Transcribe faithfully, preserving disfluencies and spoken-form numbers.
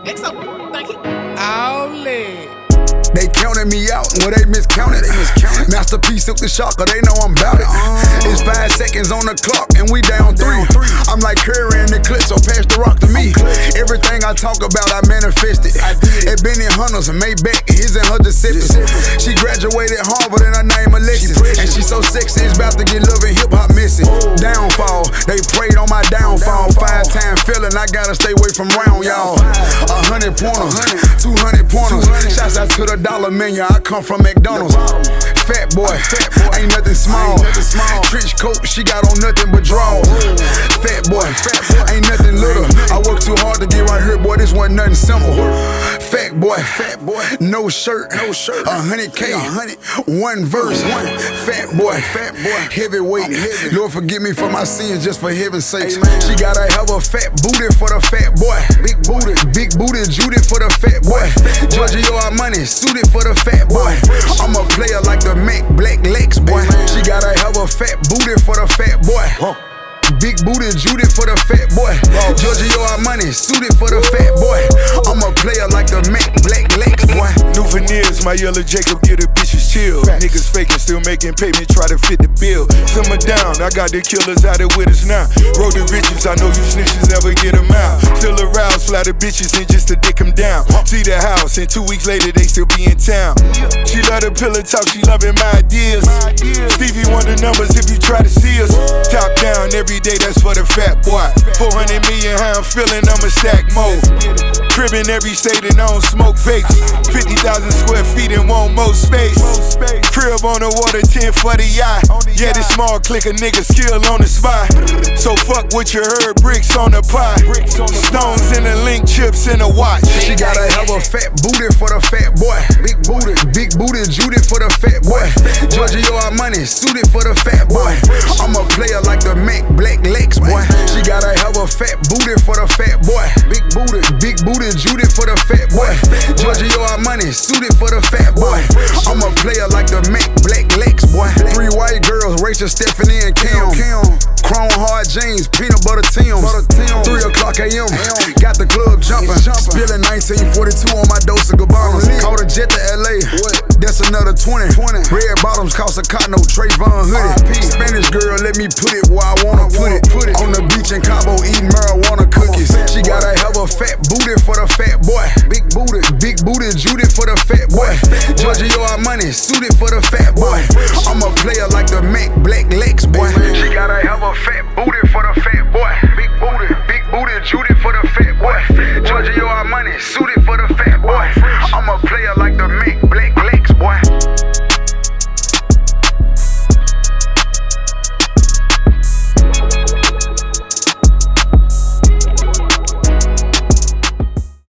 It's so thank you. Owly. They counted me out, well they miscounted. They miscounted. Masterpiece took the shocker, they know I'm bout it. Uh, it's five seconds on the clock and we down three. three. I'm like Curry in the clip, so pass the rock to me. Everything I talk about, I manifested. I did. At Benny Hunters and Maybach, his and her Giuseppe. She graduated Harvard and her name Alexis. And she so sexy, it's about to get love and hip hop missing. Oh. Downfall, they prayed on my downfall. downfall. Five time feeling, I gotta stay away from round y'all. A hundred pointers, two hundred pointers. Shouts out to the dollar menu, I come from McDonald's. Fat boy, fat boy, ain't nothing small. Ain't nothing small. Trench coat, she got on nothing but drawers. Fat boy, fat boy, ain't nothing little. I work too hard to get right here, boy. This wasn't nothing simple. Fat boy, fat boy, no shirt, no shirt. A hundred K, one verse, one. Fat boy, fat boy, heavyweight. Heavy. Lord forgive me for my sins, just for heaven's sake. She gotta have a fat booty for the fat boy. Big booty, big booty, Judy for the fat boy. Giorgio Armani, suited for the fat boy. I'm a player like the Mac Black Lex boy. She gotta have a fat booty for the fat boy. Big booty Judy for the fat boy. Giorgio Armani, suited for the fat boy. I'm a player like the Mac Black Lex boy. New veneers, my yellow Jacob get a bitches chill. Facts. Niggas faking, still making payment, try to fit the bill. Simmer down, I got the killers out there with us now. Road to riches, I know you snitches never get them out. Still aroused, flatter bitches and just to dick them down. See the house, and two weeks later they still be in town. She love the pillow talk, she loving my ideas. Stevie Wonder numbers if you try to see us. Top down every day, that's for the fat boy. four hundred million, how I'm feeling, I'ma stack more. Cribbin' every state and I don't smoke fakes. fifty thousand square feet and want more space. Crib on the water, ten for the yacht. Yeah, this small clique of niggas skill on the spot. So fuck what you heard, bricks on the pie. Stones in the link, chips in the watch. She gotta have a fat booty for the fat boy. Big booty, big booty, Judy for the fat boy. Giorgio Armani, suited for the fat boy. I'm a player like the Mac Black Lex boy. She gotta have a fat booty for the fat boy. Big booty, big booty, Judy for the fat boy. Giorgio Armani, suited for the fat boy. I'm a player like the Mac Black Lex boy. Three white girls, Rachel, Stephanie, and Kim. Chrome hard jeans, peanut butter Tim's. Three o'clock A M, got the club jumping. Spilling nineteen forty-two on my dose of Gabbana. Caught a jet to L A, that's another twenty. Red bottoms cost a cotton, no Trayvon hoodie. Spanish girl, let me put it where I wanna put it. On the beach in Cabo, eating marijuana cookies. She gotta have a fat booty for the fat boy. Big booty, big booty, Judy for the fat boy. Giorgio Armani, suited for the fat boy. I'm a player like the Mac Black Lex boy. She gotta have a fat booty for the fat boy. Big booty, big booty, Judy